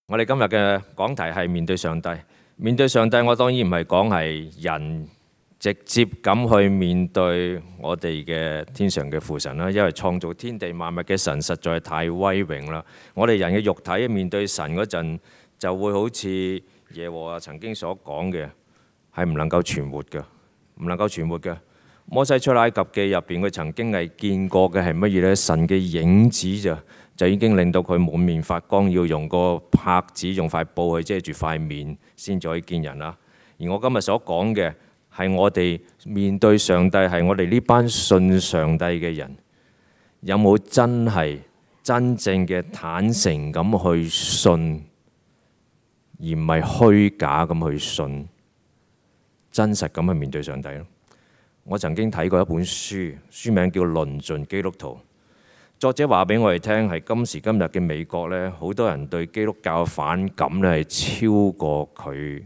我哋今日嘅講題係面對上帝。面對上帝，我當然唔係講係人直接咁去面對我哋嘅天上嘅父神啦，因為創造天地萬物嘅神實在太威榮啦。我哋人嘅肉體面對神嗰陣，就會好似耶和華曾經所講嘅，係唔能夠存活嘅，唔能夠存活嘅。摩西出埃及記入邊，佢曾經係見過嘅係乜嘢呢？神嘅影子就已經令到佢滿面發光，要用個帕子、用塊布去遮住塊面先至可以見人啦。而我今日所講嘅係我哋面對上帝，係我哋呢班信上帝嘅人，有冇真正嘅坦誠咁去信，而唔係虛假咁去信，真實咁去面對上帝咯。我曾經睇過一本書，書名叫《論盡基督徒》。作者話俾我哋聽，係今時今日嘅美國呢，好多人對基督教嘅反感呢係超過佢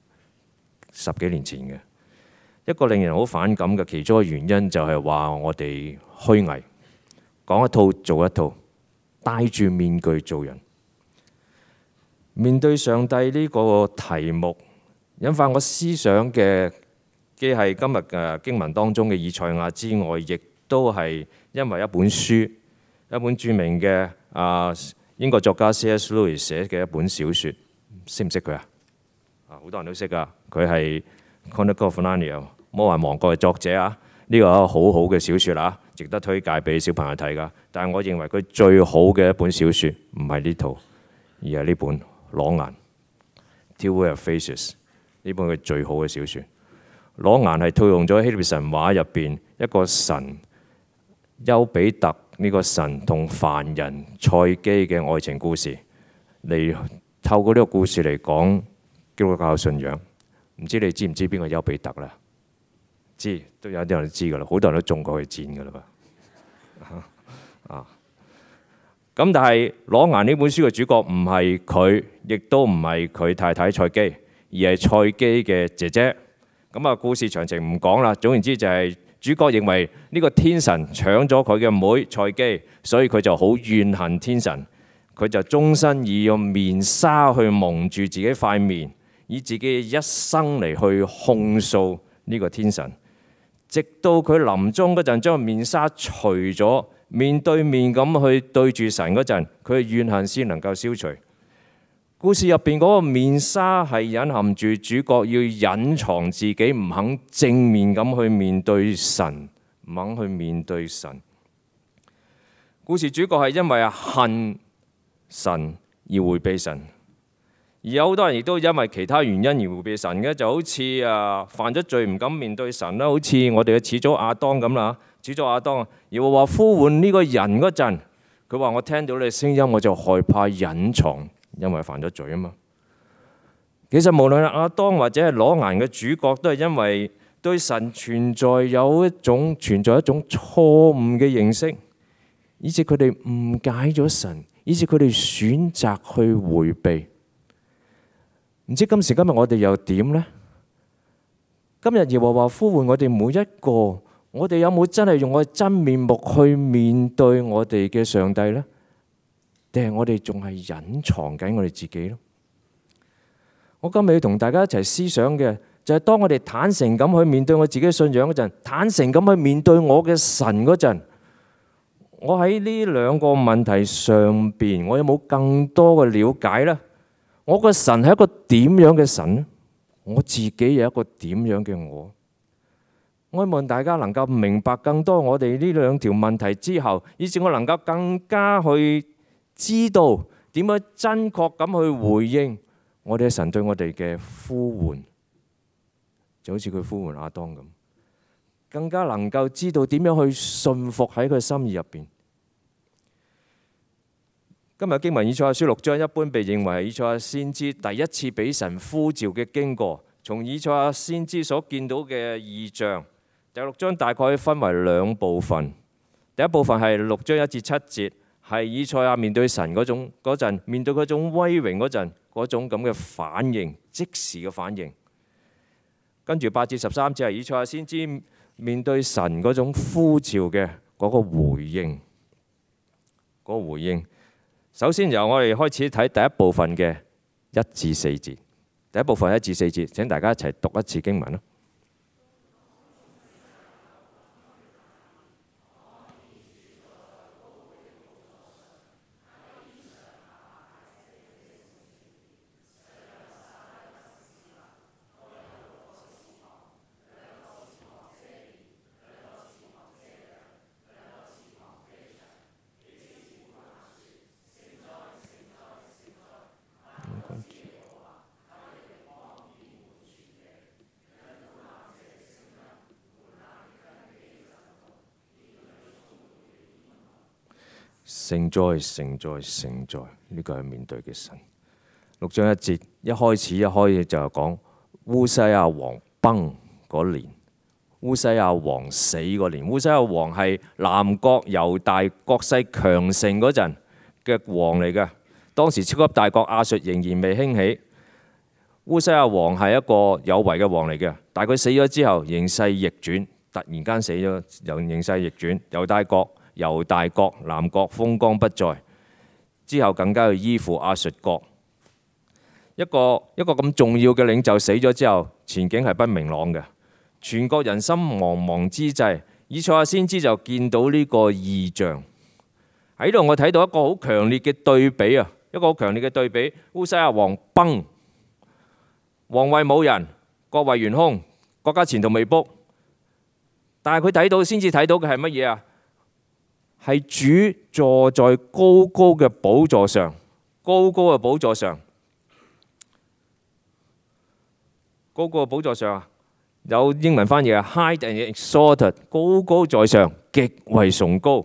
10幾年前嘅。一個令人好反感嘅其中一個原因就係話我哋虛偽，講一套做一套，戴住面具做人。面對上帝呢個題目，引發我思想嘅，既係今日嘅經文當中嘅以賽亞之外，亦都係因為一本書。一本著名嘅英國作家 C.S. Lewis 寫嘅一本小説，識唔識佢啊？好多人都識噶，佢係 Chronicle of Narnia 魔幻王國嘅作者啊。呢個係一個好好嘅小説啦，值得推介俾小朋友睇噶。但係我認為佢最好嘅一本小説唔係呢套，而係呢本《裸顏》（Two Faces）。呢本佢最好嘅小説。裸顏係套用咗希臘神話入邊一個神丘比特呢個神同凡人賽基嘅愛情故事，嚟透過呢個故事嚟講基督教信仰。唔知你知唔知邊個丘比特啦？知，都有啲人都知噶啦，好多人都中過佢箭噶啦噃。咁但係裸顏呢本書嘅主角唔係佢，亦都唔係佢太太賽基，而係賽基嘅姐姐。故事詳情唔講啦。總言之就係主角認為呢個天神搶咗佢嘅妹賽基，所以佢就好怨恨天神。佢就終身以用面紗去蒙住自己塊面，以自己一生嚟去控訴呢個天神。直到佢臨終嗰陣，將面紗除咗，面對面咁去對住神嗰陣，佢嘅怨恨先能夠消除。故事入邊嗰個面紗係隱含住主角要隱藏自己，唔肯正面咁去面對神，唔肯去面對神。故事主角係因為恨神而迴避神，而有好多人亦都因為其他原因而迴避神嘅，就好似犯咗罪唔敢面對神啦，好似我哋嘅始祖亞當咁啦。始祖亞當而話呼喚呢個人嗰陣，佢話我聽到你嘅聲音，我就害怕隱藏。因為犯咗罪啊嘛。其實無論亞當或者係裸顏嘅主角，都係因為對神存在一種錯誤嘅認識，以致佢哋誤解咗神，以致佢哋選擇去迴避。唔知今時今日我哋又點呢？今日耶和華呼喚我哋每一個，我哋有冇真係用我哋真面目去面對我哋嘅上帝呢？定係我哋仲係隱藏緊我哋自己咯？我今日要同大家一齊思想嘅就係，當我哋坦誠咁去面對我自己嘅信仰嗰陣，坦誠咁去面對我嘅神嗰陣，我喺呢兩個問題上邊，我有冇更多嘅了解呢？我個神係一個點樣嘅神呢？我自己有一個點樣嘅我？我希望大家能夠明白更多我哋呢兩條問題之後，以至我能夠更加去知道點樣真確咁去回應我哋嘅神對我哋嘅呼喚，就好似佢呼喚亞當咁，更加能夠知道點樣去信服喺佢心意入邊。今日經文以賽亞書6章一般被認為係以賽亞先知第一次俾神呼召嘅經過。從以賽亞先知所見到嘅異象，第6章大概分為兩部分。第一部分係6章1至7節。係以賽亞面對神嗰陣，面對嗰種威榮嗰陣，嗰種咁嘅反應，即時嘅反應。跟住8至13節係以賽亞先知面對神嗰種呼召嘅嗰個回應。首先由我哋開始睇第一部分嘅 1至4節。第一部分1至4節，請大家一齊讀一次經文啦。聖哉，聖哉，聖哉！呢個係面對嘅神。6章1節一開始就係講烏西亞王崩嗰年，烏西亞王死嗰年。烏西亞王係南國猶大國勢強盛嗰陣嘅王嚟嘅。當時超級大國亞述仍然未興起。烏西亞王係一個有為嘅王嚟嘅，但係佢死咗之後，形勢逆轉，突然間死咗，又形勢逆轉，猶大國南國風光不再，之後更加要依附亞述國。一個咁重要嘅領袖死咗之後，前景係不明朗嘅，全國人心惶惶之際，以賽亞先知就見到呢個異象。喺度我睇到一個好強烈嘅對比啊，烏西亞王崩，皇位冇人，國位懸空，國家前途未卜。但係佢先至睇到嘅係乜嘢啊？係主坐在高高嘅寶座上，高高嘅寶座上啊！有英文翻譯啊 ，high and exalted， 高高在上，極為崇高。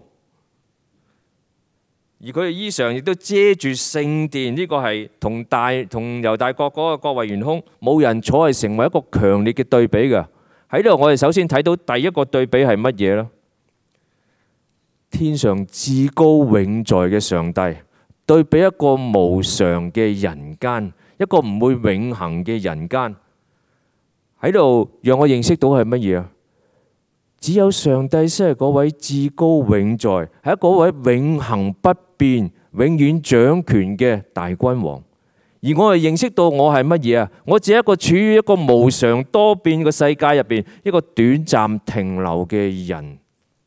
而佢嘅衣裳亦都遮住聖殿，呢個係同猶大國嗰個國位懸空，冇人坐，係成為一個強烈嘅對比嘅。喺度我哋首先睇到第一個對比係乜嘢呢？天上至高永在嘅上帝對比一個無常嘅人間，一個唔會永恆嘅人間。喺度讓我認識到係乜嘢啊？只有上帝先係嗰位至高永在，係嗰位永恆不變、永遠掌權嘅大君王。而我係認識到我係乜嘢啊？我只係一個處於一個無常多變嘅世界入邊，一個短暫停留嘅人。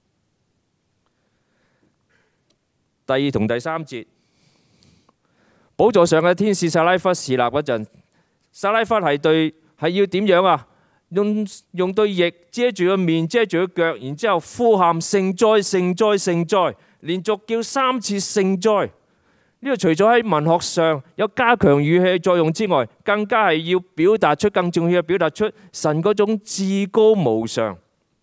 第2同第3節，寶座上嘅天使撒拉弗侍立嗰陣，撒拉弗係要點樣啊？用對翼遮住個面，遮住個腳，然之後呼喊聖哉，聖哉，聖哉，連續叫3次聖哉。呢個除咗喺文學上有加強語氣嘅作用之外，更加係要更重要嘅表達出神嗰種至高無上。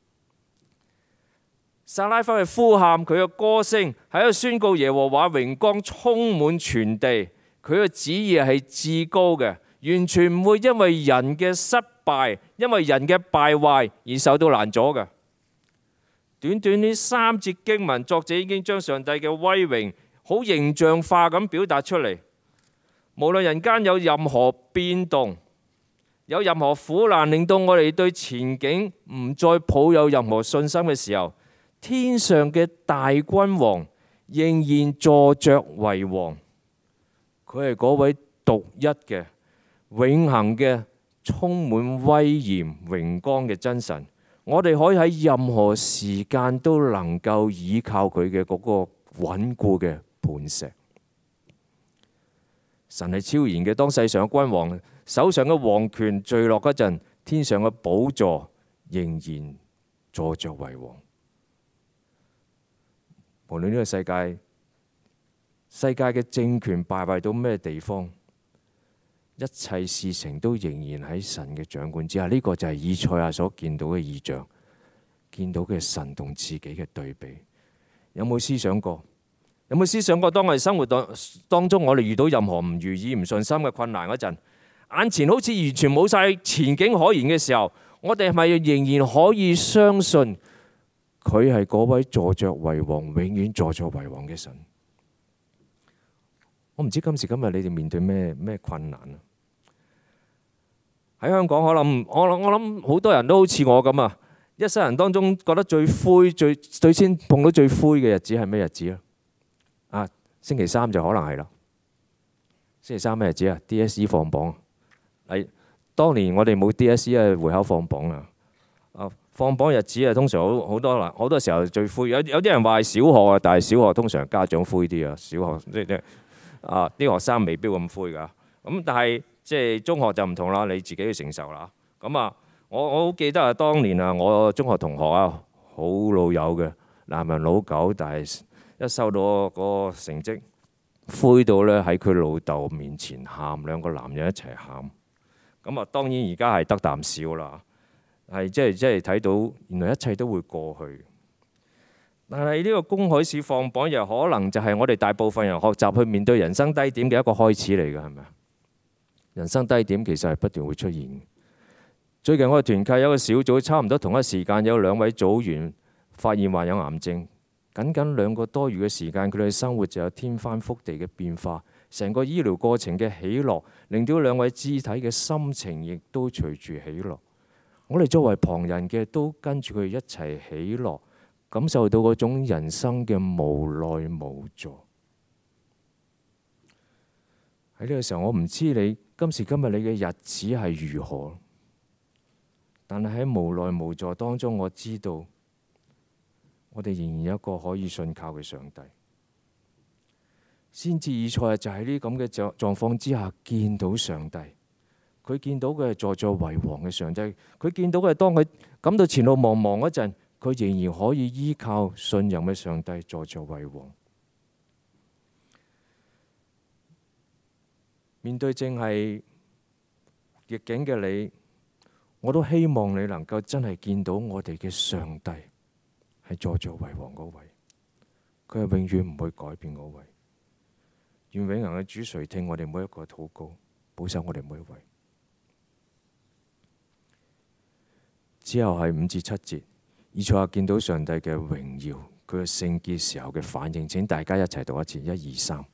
撒拉弗去呼喊佢嘅歌聲，喺度宣告耶和華榮光充滿全地。佢嘅旨意係至高嘅，完全唔會因為人嘅失敗，因為人嘅敗壞而受到攔阻嘅。短短呢3節經文，作者已經將上帝嘅威榮好形象化咁表達出嚟。無論人間有任何變動，有任何苦難，令到我哋對前景唔再抱有任何信心嘅時候，天上嘅大君王仍然坐着為王。佢係嗰位獨一嘅、永恆嘅、充滿威嚴榮光嘅真神。我哋可以喺任何時間都能夠依靠佢嘅嗰個穩固嘅磐石。神係超然嘅，當世上嘅君王手上嘅王權墜落嗰陣，天上嘅寶座仍然坐着為王。無論呢個世界嘅政權敗壞到咩地方，一切事情都仍然喺神嘅掌管之下。呢個就係以賽亞所見到嘅異象，見到嘅神同自己嘅對比。有冇思想過？有冇思想過？當我哋生活當中，我哋遇到任何唔如意、唔順心嘅困難嗰陣，眼前好似完全冇晒前景可言嘅時候，我哋係咪仍然可以相信佢係嗰位坐着為王、永遠坐着為王嘅神？我唔知今時今日你哋面對咩困難啊？喺香港，我諗好多人都好似我咁啊！一生人當中覺得最先碰到最灰嘅日子係咩日子啊？星期三就可能係啦。 星期三咩日子啊？DSE 放榜。係當年我哋冇 DSE 啊，會考放榜啊。放榜日子啊，通常好多時候最灰。有啲人話係小學啊，但係小學通常家長灰啲啊。小學啲學生未必咁灰㗎。咁但係即係中學就唔同啦，你自己要承受啦。咁啊，我好記得啊，當年啊，我中學同學啊，好老友嘅，男人老狗，但係一收到個成績，灰到咧喺佢老豆面前喊，兩個男人一齊喊。咁啊，當然而家係得啖笑啦。係即係睇到原來一切都會過去，但係呢個公海試放榜又可能就係我哋大部分人學習去面對人生低點嘅一個開始嚟嘅，係咪啊？人生低點其實係不斷會出現。最近我哋團契有個小組，差唔多同一時間有2位組員發現患有癌症，僅2個多月嘅時間，佢哋嘅生活就有天翻覆地嘅變化。成個醫療過程嘅喜樂，令到2位肢體嘅心情亦都隨住喜樂。我哋作為旁人嘅都跟住佢哋一齊喜樂，感受到嗰種人生嘅無奈無助。喺呢個時候，我唔知你今時今日你嘅日子係如何，但係喺無奈無助當中，我知道我哋仍然有一個可以信靠嘅上帝。先知以賽亞就喺呢咁嘅狀況之下見到上帝。佢見到嘅係坐著為王嘅上帝，佢見到嘅係當佢感到前路茫茫嗰陣，佢仍然可以依靠信任嘅上帝坐著為王。面對正係逆境嘅你，我都希望你能夠真係見到我哋嘅上帝係坐著為王嗰位，佢係永遠唔會改變嗰位。願永恆嘅主垂聽我哋每一個禱告，保守我哋每一位。之後係5至7節，以賽亞見到上帝嘅榮耀，佢嘅聖潔時候嘅反應。請大家一齊讀一次，1、2、3。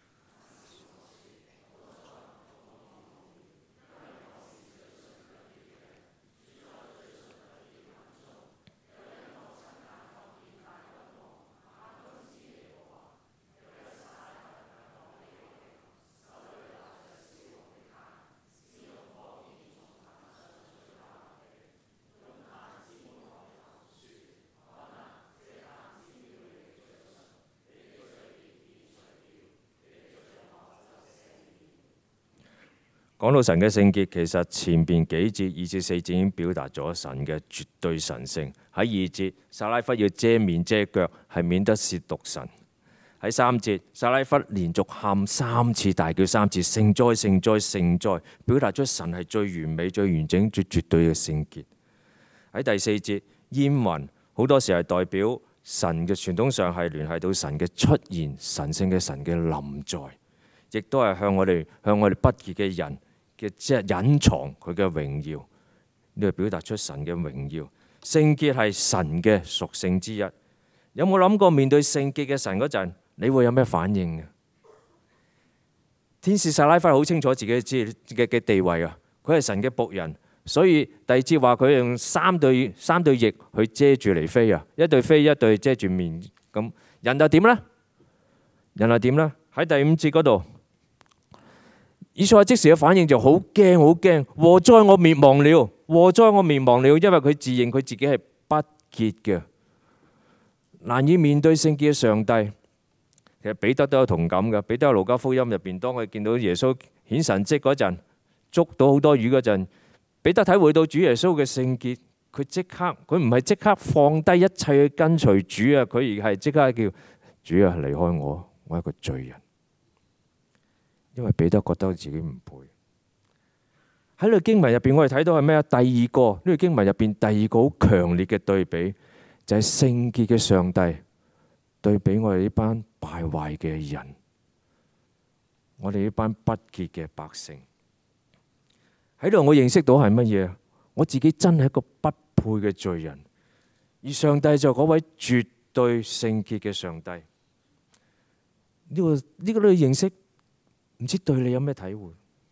講到神嘅聖潔，其實前邊幾節2至4節已經表達咗神嘅絕對神性。喺2節，撒拉弗要遮面遮腳，係免得褻瀆神。喺3節，撒拉弗連續喊3次，大叫3次，聖哉聖哉聖哉，表達出神係最完美、最完整、最絕對嘅聖潔。喺第4節，煙雲好多時係代表神嘅，傳統上係聯繫到神嘅出現、神聖嘅神嘅臨在，亦都係向我哋不潔嘅人嘅即係隱藏佢嘅榮耀，呢個表達出神嘅榮耀。聖潔係神嘅屬性之一。有冇諗過面對聖潔嘅神嗰陣，你會有咩反應嘅？天使撒拉弗好清楚自己嘅地位啊！佢係神嘅僕人，所以第2節話佢用三對翼去遮住嚟飛啊，一對飛，一對遮住面。咁人又點呢？人又點呢？喺第5節嗰度，以賽亞即時嘅反應就好驚，好驚！禍哉我滅亡了，禍哉我滅亡了，因為佢自認佢自己係不潔嘅，難以面對聖潔嘅上帝。其實彼得都有同感嘅。彼得喺路加福音入邊，當佢見到耶穌顯神蹟嗰陣，捉到好多魚嗰陣，彼得體會到主耶穌嘅聖潔，佢唔係即刻放低一切去跟隨主啊，佢而係即刻叫主啊，離開我，我係一個罪人。因為彼得覺得自己唔配。喺呢個經文入邊，我哋睇到係咩啊？第二個呢個經文入邊，第二個好強烈嘅對比，就係聖潔嘅上帝對比我哋呢班敗壞嘅人，我哋呢班不潔嘅百姓。喺度我認識到係乜嘢？我自己真係一個不配嘅罪人，而上帝就嗰位絕對聖潔嘅上帝。呢個認識，唔知對你有咩體會？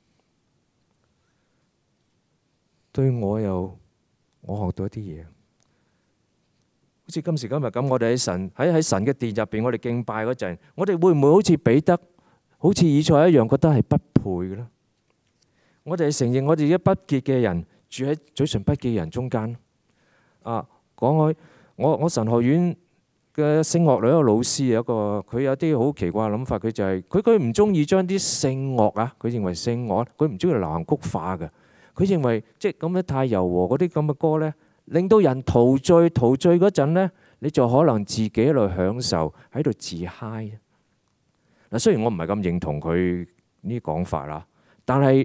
對我學到一啲嘢，好似今時今日咁，我哋喺神嘅殿入邊，我哋敬拜嗰陣，我哋會唔會好似彼得好似以賽亞一樣覺得係不配嘅咧？我哋係承認我哋一不潔嘅人住喺嘴唇不潔嘅人中間。講開我神學院嘅聖樂裏一個老師有一個，佢有啲好奇怪嘅諗法，佢就係佢唔中意將啲聖樂啊，佢認為聖樂佢唔中意流行曲化嘅，佢認為即係咁樣太柔和嗰啲咁嘅歌呢，令到人陶醉嗰陣呢，你就可能自己喺度享受喺度自嗨。嗱，雖然我唔係咁認同佢呢啲講法啦，但係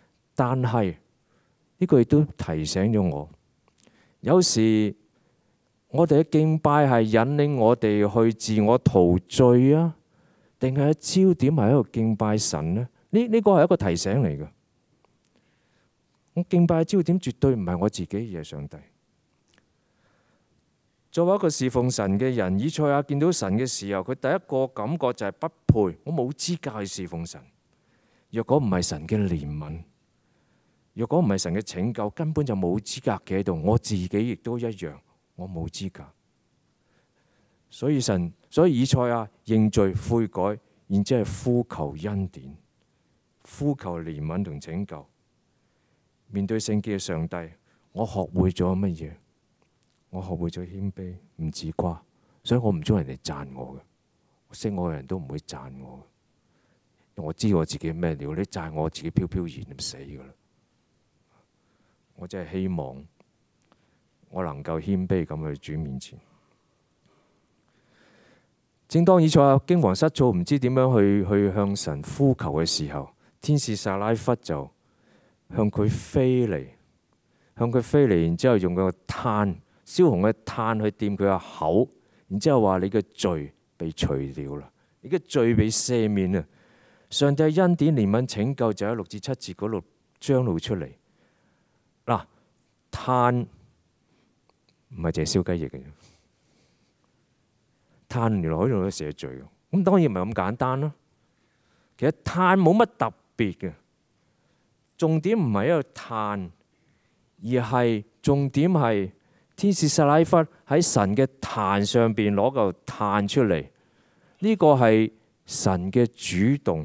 呢個亦都提醒咗我，有時我哋嘅敬拜係引領我哋去自我陶醉啊，定係焦點係喺度敬拜神呢？呢個係一個提醒嚟嘅。我敬拜嘅焦點絕對唔係我自己，而係上帝。作為一個侍奉神嘅人，以賽亞見到神嘅時候，佢第一個感覺就係不配，我冇資格去侍奉神。若果唔係神嘅憐憫，若果唔係神嘅拯救，根本就冇資格企喺度。我自己亦都一樣，我冇資格。所以以賽亞認罪悔改，然之後呼求恩典，呼求憐憫同拯救。面對聖潔嘅上帝，我學會咗乜嘢？我學會咗謙卑，唔自誇。所以我唔中意人哋讚我嘅，識我嘅人都唔會讚我嘅。我知我自己咩料，你讚我自己飄飄然就死㗎啦。我真係希望我能夠謙卑咁去主面前。正當以賽亞驚惶失措，唔知點樣去向神呼求嘅時候，天使撒拉弗就向佢飛嚟，然之後用個炭，燒紅嘅炭去掂佢個口，然之後話你嘅罪被除掉啦，你嘅罪被赦免啦。上帝恩典憐憫拯救就喺6至7節嗰度彰露出嚟。嗱，炭唔係淨係燒雞翼嘅，炭原來可以用嚟赦罪嘅。咁當然唔係咁簡單啦。其實炭冇乜特別嘅，重點唔係一個炭，而係重點係天使撒拉弗喺神嘅壇上邊攞嚿炭出嚟，呢個係神嘅主動。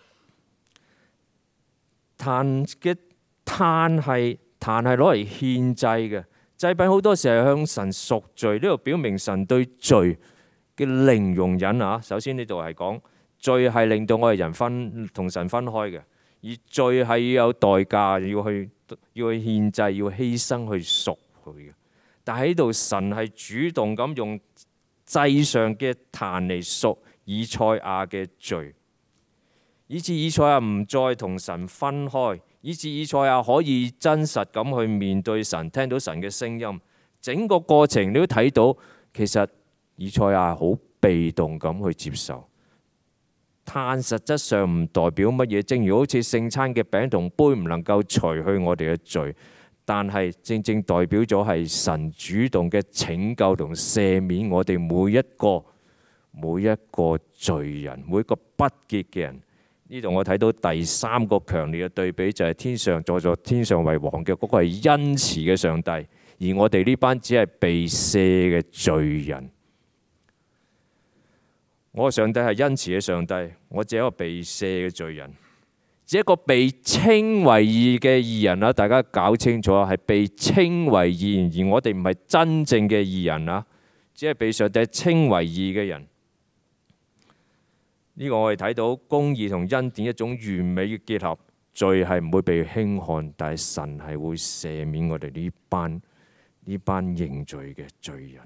炭係攞嚟獻祭嘅，祭品好多時係向神贖罪，呢度表明神對罪嘅零容忍啊。首先呢度係講罪係令到我哋人同神分開嘅，而罪係要有代價，要去獻祭，要犧牲去贖佢嘅。但喺度神係主動咁用祭上嘅壇嚟贖以賽亞嘅罪，以致以賽亞唔再同神分開，以致以賽亞可以真實咁去面對神，聽到神嘅聲音。整個過程你都睇到，其實以賽亞好被動咁去接受。炭實質上唔代表乜嘢，正如好似聖餐嘅餅同杯唔能夠除去我哋嘅罪，但係正正代表咗係神主動嘅拯救同赦免我哋每一個罪人，每一個不潔嘅人。呢度我睇到第三個強烈嘅對比，就係天上坐在天上為王嘅嗰個係恩慈嘅上帝，而我哋呢班只係被赦嘅罪人。我嘅上帝係恩慈嘅上帝，我只係一個被赦嘅罪人，只係一個被稱為義嘅義人啦。大家搞清楚，係被稱為義人，而我哋唔係真正嘅義人啊，只係被上帝稱為義嘅人。呢個我哋睇到公義同恩典一種完美嘅結合，罪係唔會被輕看，但係神係會赦免我哋呢班認罪嘅罪人。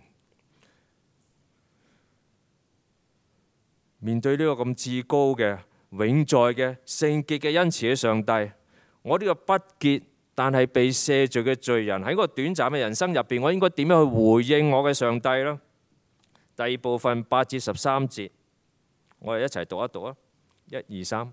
面對呢個咁至高嘅、永在嘅、聖潔嘅恩慈嘅上帝，我呢個不潔但係被赦罪嘅罪人喺個短暫嘅人生入邊，我應該點樣去回應我嘅上帝呢？第二部分8至13節。我哋一齊讀一讀啊！1、2、3。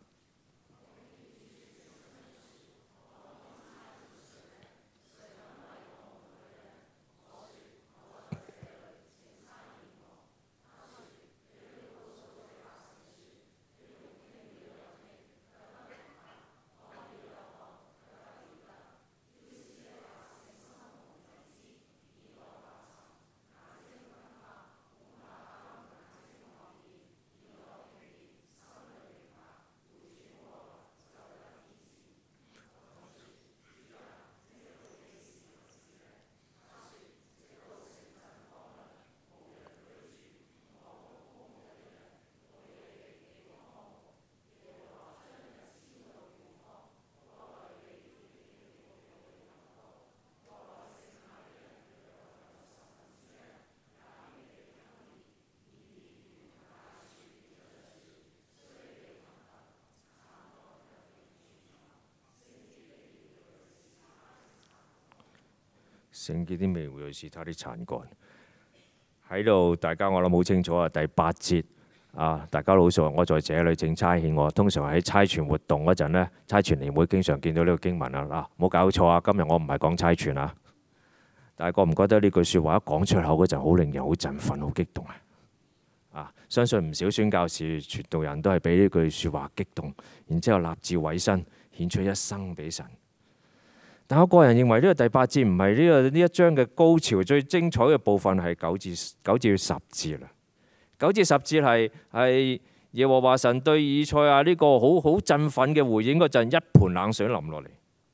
聖潔的美會是他的殘幹。喺度，大家我諗好清楚啊。第8節啊，大家老實話，我在這裏正差遣我。通常喺差傳活動嗰陣呢，差傳年會經常見到呢個經文啊。嗱，冇搞錯啊，今日我唔係講差傳啊。但係覺唔覺得呢句説話一講出口嗰陣，好令人好振奮、好激動啊？相信唔少宣教士、傳道人都係俾呢句説話激動，然之後立志委身，獻出一生俾神。但我個人認為呢個第8節唔係呢一章嘅高潮，最精彩嘅部分係9至10節啦。9至10節係耶和華神對以賽亞呢個好振奮嘅回應嗰陣，一盆冷水淋落嚟。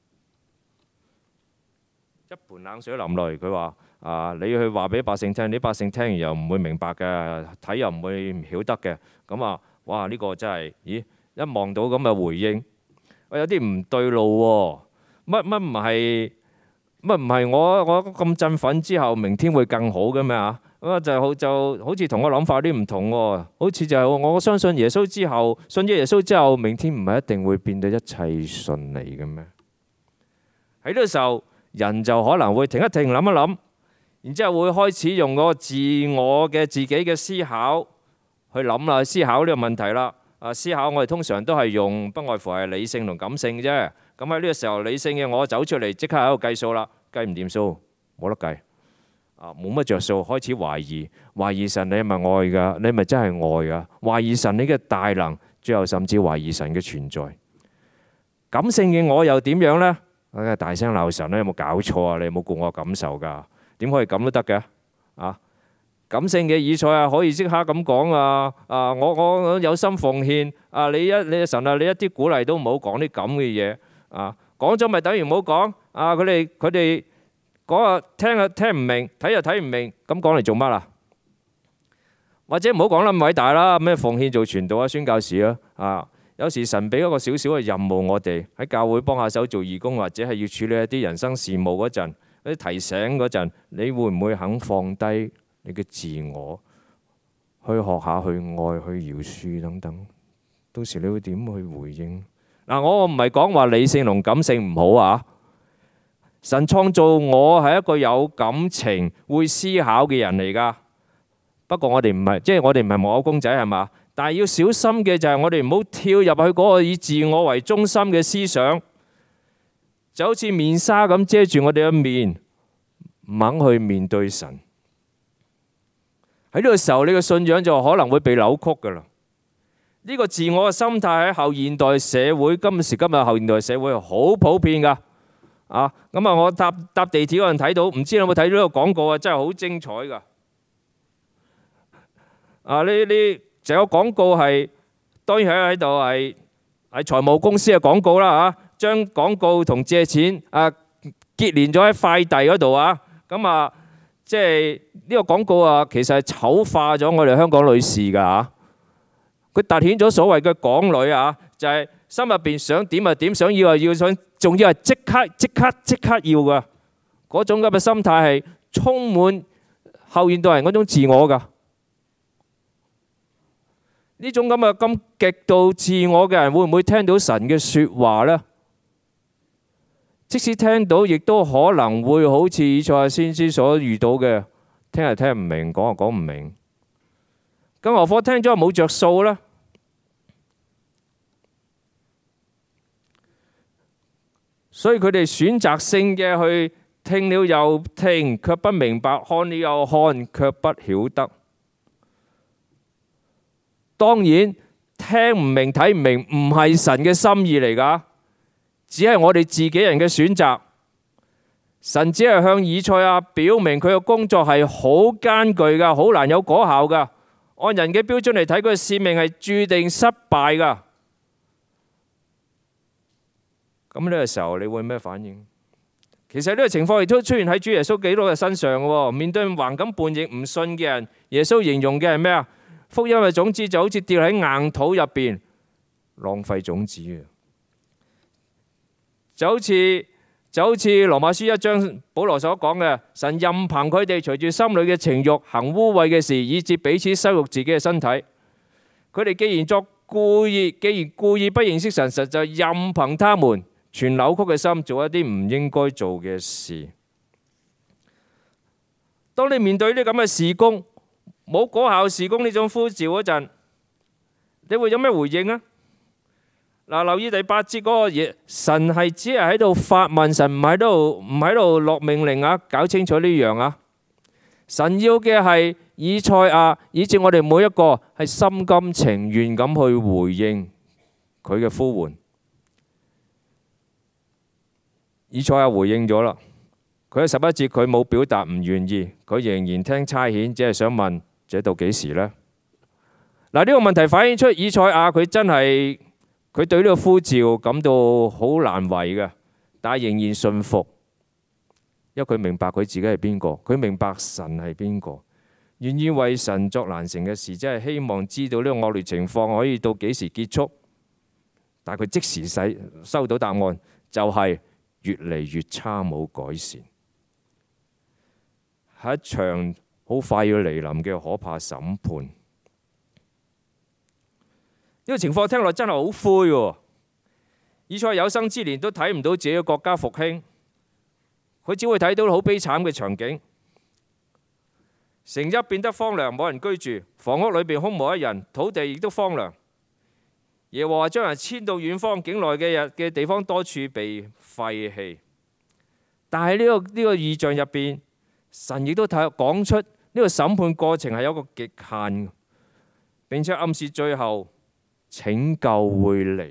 一盆冷水淋落嚟，佢話：你去話俾百姓聽，啲百姓聽完又唔會明白嘅，睇又唔會唔曉得嘅。咁啊，哇！呢個真係，咦？一望到咁嘅回應，我有啲唔對路喎。乜唔係我咁振奮之後，明天會更好嘅咩啊？咁啊就好似同我諗法有啲唔同喎。好似就係我相信耶穌之後，信咗耶穌之後，明天唔係一定會變得一切順利嘅咩？喺呢個時候，人就可能會停一停，諗一諗，然之後會開始用嗰個自己嘅思考去諗啦，思考呢個問題啦。思考我哋通常都係用不外乎係理性同感性啫。咁喺呢個時候，理性嘅我走出嚟，即刻喺度計數啦，計唔掂數，冇得計。冇乜着數，開始懷疑神，你係咪愛㗎？你係咪真係愛㗎？懷疑神你嘅大能，最後甚至懷疑神嘅存在。感性嘅我又點樣呢？大聲鬧神咧，有冇搞錯啊？你有冇顧我感受㗎？點可以咁都得嘅？感性嘅以賽亞可以即刻咁講啊！我有心奉獻啊！你神啊！你一啲鼓勵都唔好講啲咁嘅嘢啊！講咗咪等於唔好講啊！佢哋講啊，聽唔明，睇又睇唔明，咁講嚟做乜啊？或者唔好講得咁偉大啦，咩奉獻做傳道啊、宣教士啊！有時神俾一個少少嘅任務我哋喺教會幫下手做義工，或者係要處理一啲人生事務嗰陣，一啲提醒嗰陣，你會唔會肯放低你嘅自我，去學下去愛、去饒恕等等？到時你會點去回應？我唔係講話理性同感性唔好啊！神創造我係一個有感情、會思考嘅人嚟㗎。不過我哋唔係，即係我哋唔係木偶公仔係嘛？但係要小心嘅就係我哋唔好跳入去嗰個以自我為中心嘅思想，就好似面紗咁遮住我哋嘅面，唔肯去面對神。喺呢個時候，你嘅信仰就可能會被扭曲㗎啦。呢個自我嘅心態喺後現代社會，今時今日後現代社會係好普遍㗎。我搭地鐵嗰陣睇到，唔知你有冇睇到呢個廣告啊？真係好精彩㗎。呢成個廣告係當然喺度係財務公司嘅廣告啦嚇，將廣告同借錢結連咗喺快遞嗰度啊。即係呢個廣告其實係醜化咗我哋香港女士㗎嚇。佢凸顯咗所謂嘅港女就係心入邊想點就點，想要就要，想仲要係即刻要㗎。嗰種咁嘅心態係充滿後現代人嗰種自我㗎。呢種咁極度自我嘅人，會唔會聽到神嘅説話呢？即使聽到，亦都可能會好似以賽亞先知所遇到嘅，聽又聽唔明，講又講唔明。咁何況聽咗又冇着數呢？所以佢哋選擇性嘅去聽了又聽，卻不明白；看了又看，卻不曉得。當然聽唔明睇唔明唔係神嘅心意嚟㗎，只係我哋自己人嘅選擇。神只係向以賽亞表明佢嘅工作係好艱巨㗎，好難有果效㗎。按人嘅標準嚟睇，佢嘅使命係注定失敗㗎。咁呢個時候你會咩反應？其實呢個情況亦都出現喺主耶穌基督嘅身上喎。面對橫咁叛逆唔信嘅人，耶穌形容嘅係咩啊？福音嘅種子就好似掉喺硬土入邊，浪費種子啊！就好似羅馬書1章保羅所講嘅，神任憑佢哋隨住心裏嘅情慾行污穢嘅事，以致彼此羞辱自己嘅身體。佢哋既然故意不認識神，實就任憑他們全扭曲嘅心做一啲唔應該做嘅事。 當你面對呢咁嘅事工，冇果效事工呢種呼召嗰陣，你會有咩回應啊？嗱，留意第8節嗰個嘢，神係只係喺度發問，神唔喺度落命令啊！搞清楚呢樣啊！神要嘅係以賽亞，以至我哋每一個係心甘情願咁去回應佢嘅呼喚。以賽亞回應咗啦，佢喺11節佢冇表達唔願意，佢仍然聽差遣，只係想問這到幾時呢？嗱，呢個問題反映出以賽亞佢真係佢對呢個呼召感到好難為嘅，但係仍然信服，因為佢明白佢自己係邊個，佢明白神係邊個，願意為神作難成嘅事，即係希望知道呢個惡劣情況可以到幾時結束。但係佢即時收到答案，就係越嚟越差，冇改善，係一場好快要嚟臨嘅可怕審判。呢個情況聽落真係好灰喎！以賽亞有生之年都睇唔到自己嘅國家復興，佢只會睇到好悲慘嘅場景，城邑變得荒涼，冇人居住，房屋裏邊空無一人，土地亦都荒涼。耶和華將人遷到遠方境內嘅地方，多處被廢棄。但係呢個異象入邊，神亦都講出呢個審判過程係有一個極限，並且暗示最後拯救會嚟。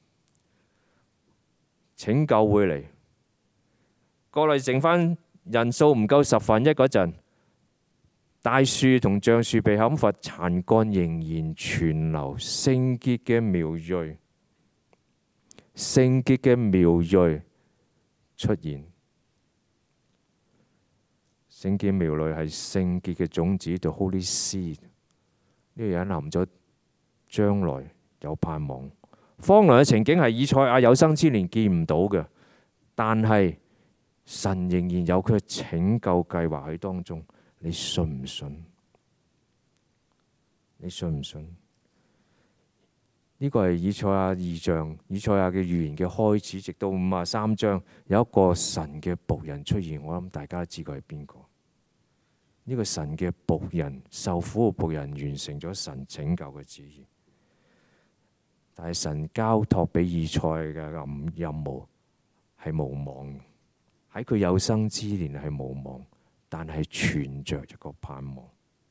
拯救會嚟。國內剩翻人數唔夠1/10嗰陣，大樹同橡樹被砍伐，殘幹仍然存留，聖潔嘅苗裔，聖潔嘅苗裔出現。聖潔苗裔係聖潔嘅種子，the Holy Seed。呢個隱含咗將來有盼望。荒涼嘅情景係以賽亞有生之年見唔到嘅，但係神仍然有佢嘅拯救計劃喺當中。你信唔信？你信唔信？呢個係以賽亞異象，以賽亞嘅預言嘅開始，直到53章有一個神嘅僕人出現。我諗大家都知佢係邊個？呢個神嘅僕人，受苦嘅僕人，完成咗神拯救嘅旨意。但係神交託俾以賽嘅任務係無望嘅，喺佢有生之年係無望。但係存着一個盼望，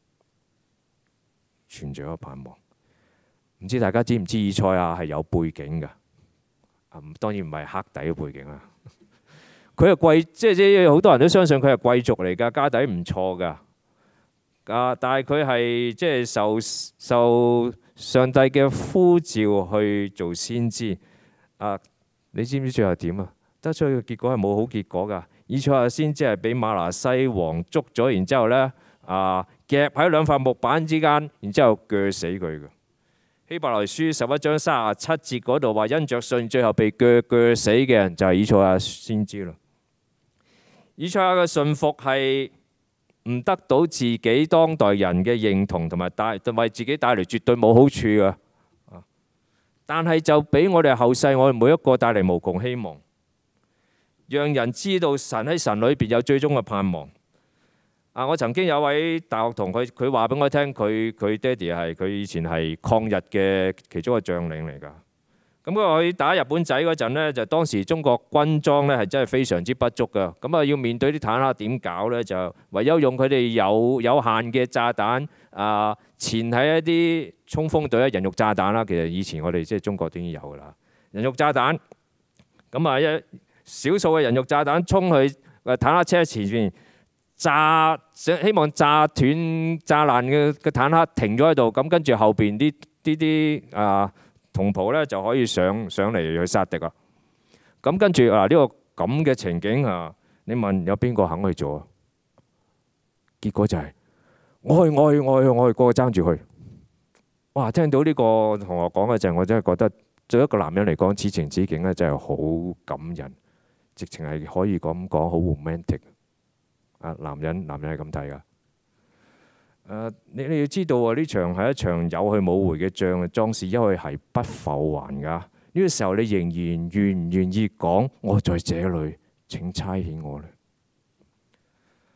存着一個盼望。唔知大家知唔知以賽亞係有背景㗎？當然唔係黑底嘅背景啦。佢係貴，即係好多人都相信佢係貴族嚟㗎，家底唔錯㗎。但係佢係即係受上帝嘅呼召去做先知。你知唔知最後點啊？得出嘅結果係冇好結果㗎。以賽亞先知係俾馬拿西王捉咗，然之後呢夾喺2塊木板之間，然之後鋸死佢嘅。希伯來書11章37節嗰度話，因着信最後被鋸死嘅人就係以賽亞先知啦。以賽亞嘅信服係唔得到自己當代人嘅認同，同埋為自己帶嚟絕對冇好處嘅。但係就俾我哋後世，我哋每一個帶嚟無窮希望。讓人知道神喺神裏邊有最終嘅盼望。我曾經有位大學同佢話俾我聽，佢爹哋佢以前係抗日嘅其中一個將領嚟㗎。咁佢打日本仔嗰陣呢，就當時中國軍裝呢係真係非常之不足㗎。咁要面對啲坦克點搞呢？就唯有用佢哋有限嘅炸彈潛喺一啲衝鋒隊人肉炸彈啦。其實以前我哋即係中國都已經有㗎啦，人肉炸彈。咁少數嘅人肉炸彈衝去坦克車前面希望炸斷炸爛嘅坦克停咗喺度，咁跟住後邊啲同袍呢就可以上嚟去殺敵啦。咁跟住呢個咁嘅情景你問有邊個肯去做啊？結果就係我去個個爭住去。哇！聽到呢個同學講嘅陣，我真係覺得作為一個男人嚟講，此情此景咧真係好感人。直情係可以咁講，好 romantic。男人係咁睇㗎。你要知道啊，呢場係一場有去冇回嘅仗，壯士一去係不復還㗎。呢個時候你仍然願唔願意講我在這裡，請差遣我呢？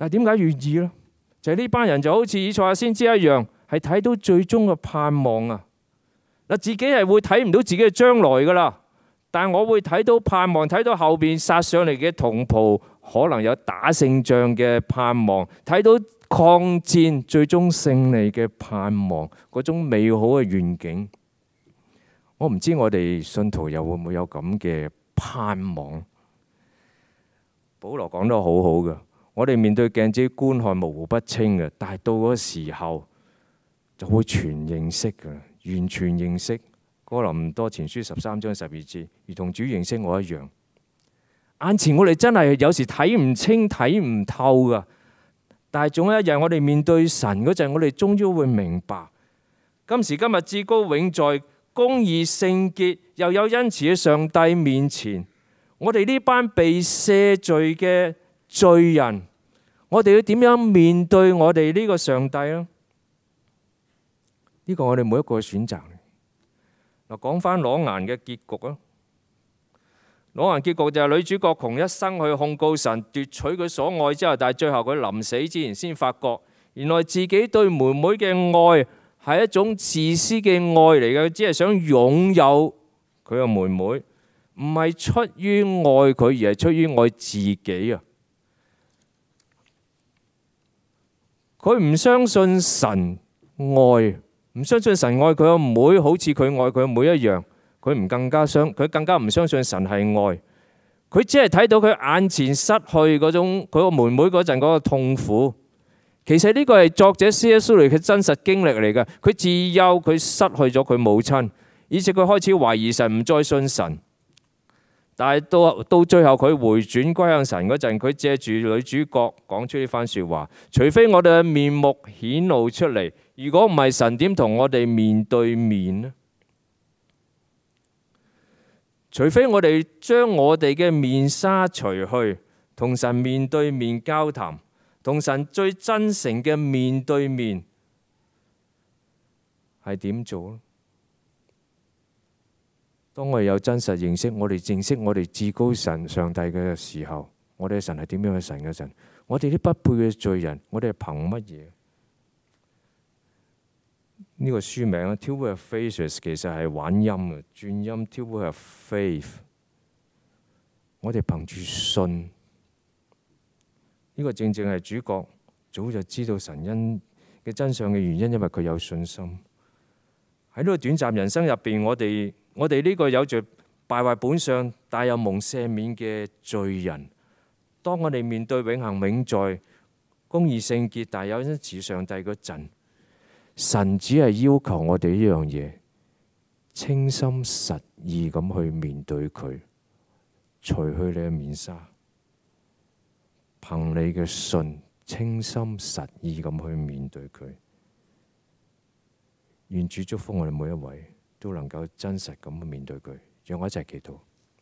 但係點解願意呢？就係呢班人就好似以賽亞先知一樣，係睇到最終嘅盼望啊！嗱，自己係會睇唔到自己嘅將來噶啦，但係我會睇到盼望，睇到後邊殺上嚟嘅同袍可能有打勝仗嘅盼望，睇到抗戰最終勝利嘅盼望，嗰種美好嘅願景。我唔知我哋信徒又會唔會有咁嘅盼望？保羅講得好好嘅，我哋面對鏡子觀看模糊不清嘅，但係到嗰個時候就會全認識嘅，完全認識。哥林多前書13章12節，如同主認識我一樣。眼前我哋真係有時睇唔清、睇唔透噶，但係總有一日我哋面對神嗰陣，我哋終於會明白，今時今日至高永在、公義聖潔又有恩慈嘅上帝面前，我哋呢班被赦罪嘅罪人，我哋要點樣面對我哋呢個上帝呢？呢個我哋每一個嘅選擇。嗱，講翻裸顏嘅結局啊！裸顏結局就係女主角窮一生去控告神奪取佢所愛之後，但係最後佢臨死之前先發覺，原來自己對妹妹嘅愛係一種自私嘅愛嚟嘅，只係想擁有佢嘅妹妹，唔係出於愛佢，而係出於愛自己啊！佢唔相信神愛，唔相信神愛佢個妹，好似佢愛佢個妹一樣。佢更加唔相信神係愛。佢只係睇到佢眼前失去嗰種佢個妹妹嗰陣嗰個痛苦。其實呢個係作者 C.S. Lewis 嘅真實經歷嚟嘅。佢自幼佢失去咗佢母親，以至佢開始懷疑神，唔再信神。但係到最後佢回轉歸向神嗰陣，佢借住女主角講出呢番説話：除非我哋嘅面目顯露出嚟，如果唔係神點同我哋面對面呢？除非我哋將我哋嘅面紗除去，同神面對面交談，同神最真誠嘅面對面，係點做呢？當我哋有真實認識，我哋認識我哋至高神上帝嘅時候，我哋嘅神係點樣嘅神嗰陣，我哋啲不配嘅罪人，我哋係憑乜嘢？呢個書名《Till We Have Faith》其實係玩音嘅，轉音 Till We Have Faith。我哋憑住信，呢個正正係主角早就知道神恩嘅真相嘅原因，因為佢有信心。喺呢個短暫人生入邊，我哋呢個有着敗壞本相但又蒙赦免嘅罪人，當我哋面對永恆永在、公義聖潔但有恩慈上帝嗰陣，神只係要求我哋一樣嘢，清心實意咁去面對佢，除去你嘅面紗，憑你嘅信，清心實意咁去面對佢。願主祝福我哋每一位都能夠真實咁去面對佢。讓我一齊祈禱。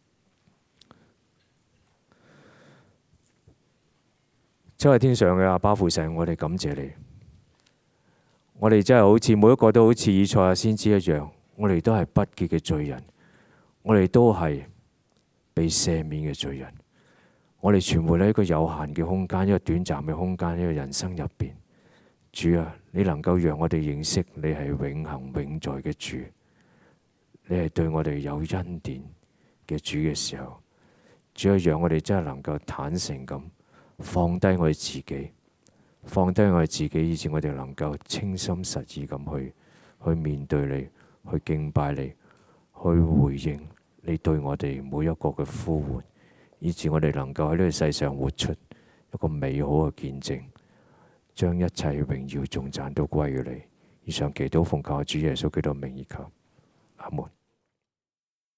真係天上嘅阿爸父神，我哋感謝你。我哋真係好似每一個都好似以賽亞先知一樣，我哋都係不潔嘅罪人，我哋都係被赦免嘅罪人。我哋存活喺一個有限嘅空間，一個短暫嘅空間，一個人生入邊。主啊，你能夠讓我哋認識你係永恆永在嘅主，你係對我哋有恩典嘅主嘅時候，主啊，讓我哋真係能夠坦誠咁放低我哋自己。放低我哋自己，以至我哋能夠清心實意咁去面對你，去敬拜你，去回應你對我哋每一個嘅呼喚，以至我哋能夠喺呢個世上活出一個美好嘅見證，將一切榮耀頌讚都歸於你。以上祈禱奉靠主耶穌基督名而求，阿門。